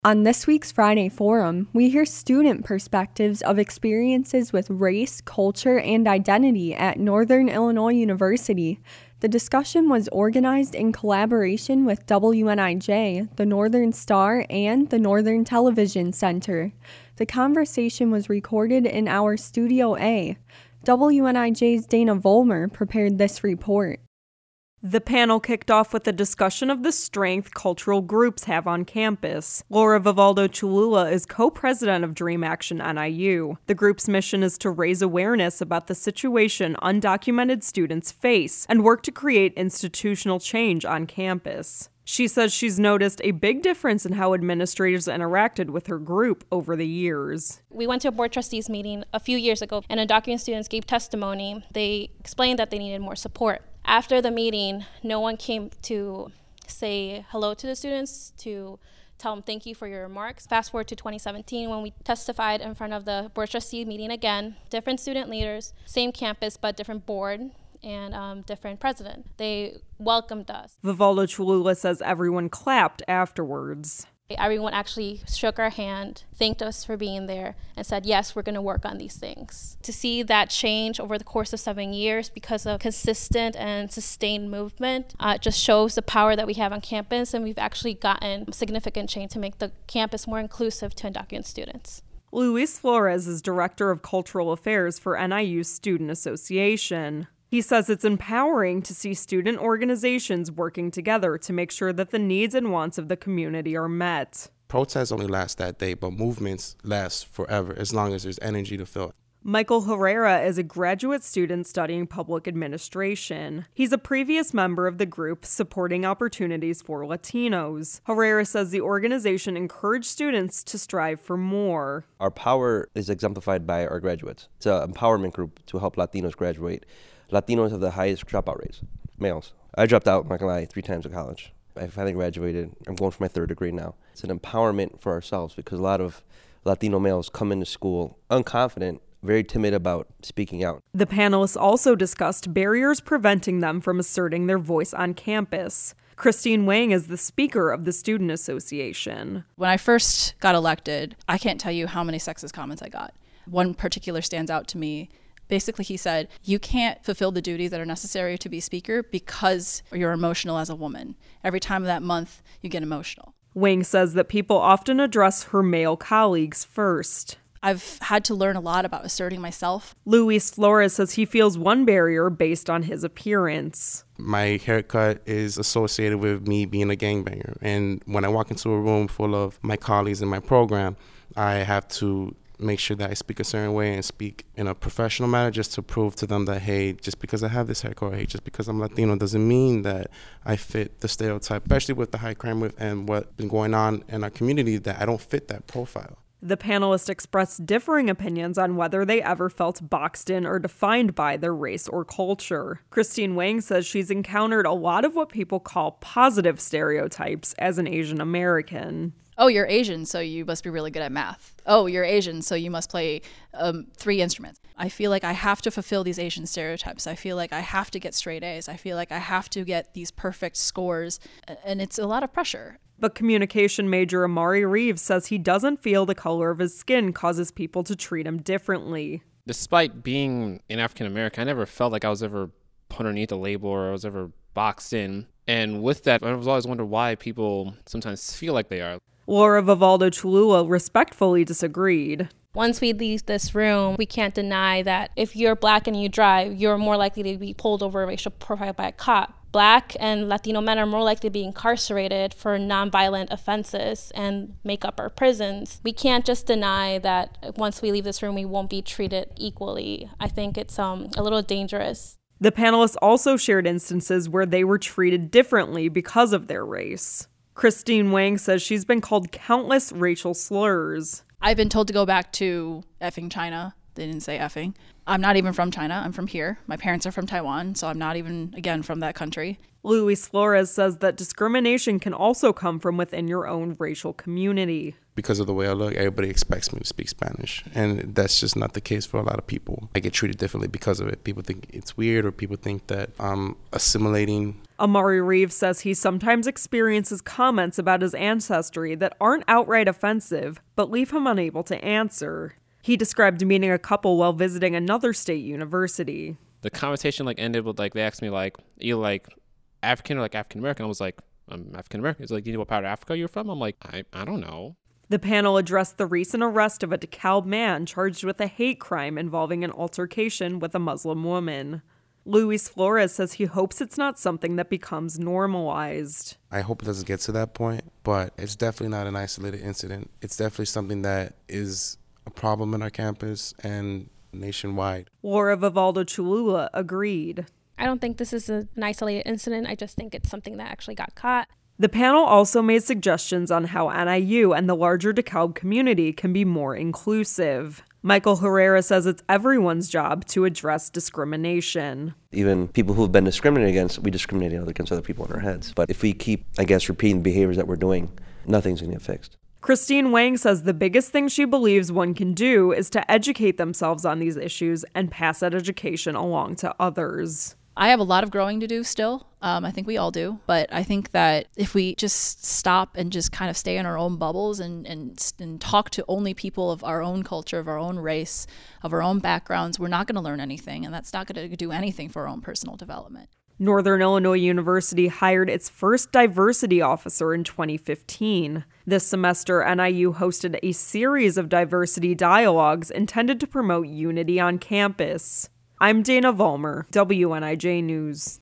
On this week's Friday Forum, we hear student perspectives of experiences with race, culture, and identity at Northern Illinois University. The discussion was organized in collaboration with WNIJ, the Northern Star, and the Northern Television Center. The conversation was recorded in our Studio A. WNIJ's Dana Vollmer prepared this report. The panel kicked off with a discussion of the strength cultural groups have on campus. Laura Vivaldo Cholula is co-president of Dream Action NIU. The group's mission is to raise awareness about the situation undocumented students face and work to create institutional change on campus. She says she's noticed a big difference in how administrators interacted with her group over the years. We went to a board trustees meeting a few years ago, and undocumented students gave testimony. They explained that they needed more support. After the meeting, no one came to say hello to the students, to tell them thank you for your remarks. Fast forward to 2017 when we testified in front of the board trustee meeting again, different student leaders, same campus but different board and different president. They welcomed us. Vivaldo Cholula says everyone clapped afterwards. Everyone actually shook our hand, thanked us for being there, and said, yes, we're going to work on these things. To see that change over the course of 7 years because of consistent and sustained movement just shows the power that we have on campus, and we've actually gotten significant change to make the campus more inclusive to undocumented students. Luis Flores is Director of Cultural Affairs for NIU's Student Association. He says it's empowering to see student organizations working together to make sure that the needs and wants of the community are met. Protests only last that day, but movements last forever as long as there's energy to fill it. Michael Herrera is a graduate student studying public administration. He's a previous member of the group supporting opportunities for Latinos. Herrera says the organization encouraged students to strive for more. Our power is exemplified by our graduates. It's an empowerment group to help Latinos graduate. Latinos have the highest dropout rates, males. I dropped out, not gonna lie, 3 times in college. I finally graduated. I'm going for my 3rd degree now. It's an empowerment for ourselves because a lot of Latino males come into school unconfident, very timid about speaking out. The panelists also discussed barriers preventing them from asserting their voice on campus. Christine Wang is the speaker of the Student Association. When I first got elected, I can't tell you how many sexist comments I got. One particular stands out to me. Basically, he said, you can't fulfill the duties that are necessary to be speaker because you're emotional as a woman. Every time of that month, you get emotional. Wang says that people often address her male colleagues first. I've had to learn a lot about asserting myself. Luis Flores says he feels one barrier based on his appearance. My haircut is associated with me being a gangbanger. And when I walk into a room full of my colleagues in my program, I have to make sure that I speak a certain way and speak in a professional manner just to prove to them that, hey, just because I have this haircut, hey, just because I'm Latino doesn't mean that I fit the stereotype, especially with the high crime rate and what's been going on in our community, that I don't fit that profile. The panelists expressed differing opinions on whether they ever felt boxed in or defined by their race or culture. Christine Wang says she's encountered a lot of what people call positive stereotypes as an Asian American. Oh, you're Asian, so you must be really good at math. Oh, you're Asian, so you must play 3 instruments. I feel like I have to fulfill these Asian stereotypes. I feel like I have to get straight A's. I feel like I have to get these perfect scores, and it's a lot of pressure. But communication major Amari Reeves says he doesn't feel the color of his skin causes people to treat him differently. Despite being an African American, I never felt like I was ever put underneath a label or I was ever boxed in. And with that, I was always wondering why people sometimes feel like they are. Laura Vivaldo Cholula respectfully disagreed. Once we leave this room, we can't deny that if you're Black and you drive, you're more likely to be pulled over racial profile by a cop. Black and Latino men are more likely to be incarcerated for nonviolent offenses and make up our prisons. We can't just deny that once we leave this room, we won't be treated equally. I think it's a little dangerous. The panelists also shared instances where they were treated differently because of their race. Christine Wang says she's been called countless racial slurs. I've been told to go back to effing China. They didn't say effing. I'm not even from China. I'm from here. My parents are from Taiwan, so I'm not even, again, from that country. Luis Flores says that discrimination can also come from within your own racial community. Because of the way I look, everybody expects me to speak Spanish. And that's just not the case for a lot of people. I get treated differently because of it. People think it's weird, or people think that I'm assimilating. Amari Reeves says he sometimes experiences comments about his ancestry that aren't outright offensive, but leave him unable to answer. He described meeting a couple while visiting another state university. The conversation ended with they asked me you African or African American. I was like, I'm African American. It's like, do you know what part of Africa you're from? I'm like, I don't know. The panel addressed the recent arrest of a DeKalb man charged with a hate crime involving an altercation with a Muslim woman. Luis Flores says he hopes it's not something that becomes normalized. I hope it doesn't get to that point, but it's definitely not an isolated incident. It's definitely something that is a problem in our campus and nationwide. Laura Vivaldo Cholula agreed. I don't think this is an isolated incident. I just think it's something that actually got caught. The panel also made suggestions on how NIU and the larger DeKalb community can be more inclusive. Michael Herrera says it's everyone's job to address discrimination. Even people who have been discriminated against, we discriminate against other people in our heads. But if we keep, repeating the behaviors that we're doing, nothing's going to get fixed. Christine Wang says the biggest thing she believes one can do is to educate themselves on these issues and pass that education along to others. I have a lot of growing to do still. I think we all do. But I think that if we just stop and just kind of stay in our own bubbles and talk to only people of our own culture, of our own race, of our own backgrounds, we're not going to learn anything. And that's not going to do anything for our own personal development. Northern Illinois University hired its first diversity officer in 2015. This semester, NIU hosted a series of diversity dialogues intended to promote unity on campus. I'm Dana Vollmer, WNIJ News.